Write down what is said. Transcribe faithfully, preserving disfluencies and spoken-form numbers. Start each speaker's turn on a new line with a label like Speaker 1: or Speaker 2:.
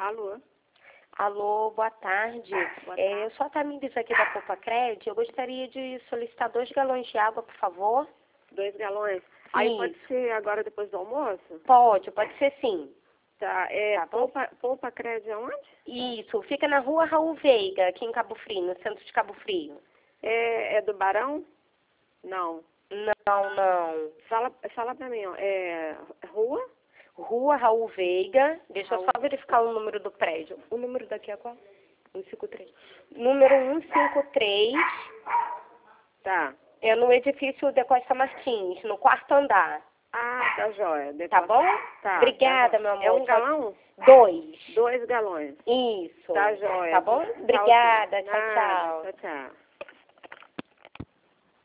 Speaker 1: Alô?
Speaker 2: Alô, boa tarde.
Speaker 1: Boa
Speaker 2: É,
Speaker 1: tarde.
Speaker 2: eu sou a Tamires aqui da Poupa Crédito. Eu gostaria de solicitar dois galões de água, por favor.
Speaker 1: Dois galões. Aí
Speaker 2: Isso.
Speaker 1: pode ser agora depois do almoço?
Speaker 2: Pode, pode ser sim.
Speaker 1: Tá, é
Speaker 2: Tá bom?
Speaker 1: Poupa, Poupa Crédito aonde?
Speaker 2: Isso, fica na rua Raul Veiga, aqui em Cabo Frio, no centro de Cabo Frio.
Speaker 1: É, é do Barão? Não.
Speaker 2: Não, não.
Speaker 1: Fala, fala pra mim, ó. É rua?
Speaker 2: Rua Raul Veiga. Deixa eu
Speaker 1: Raul.
Speaker 2: só verificar o número do prédio. O número daqui é qual? cento e cinquenta e três. Número cento e cinquenta e três.
Speaker 1: Tá.
Speaker 2: É no edifício de Costa Martins, no quarto andar.
Speaker 1: Ah, tá jóia. Depois...
Speaker 2: Tá bom?
Speaker 1: Tá.
Speaker 2: Obrigada,
Speaker 1: tá
Speaker 2: meu amor.
Speaker 1: É um
Speaker 2: Tchau.
Speaker 1: galão?
Speaker 2: Dois.
Speaker 1: Dois galões.
Speaker 2: Isso.
Speaker 1: Tá jóia.
Speaker 2: Tá bom?
Speaker 1: Tchau,
Speaker 2: Obrigada. Tchau,
Speaker 1: nada.
Speaker 2: tchau.
Speaker 1: Tchau, tchau.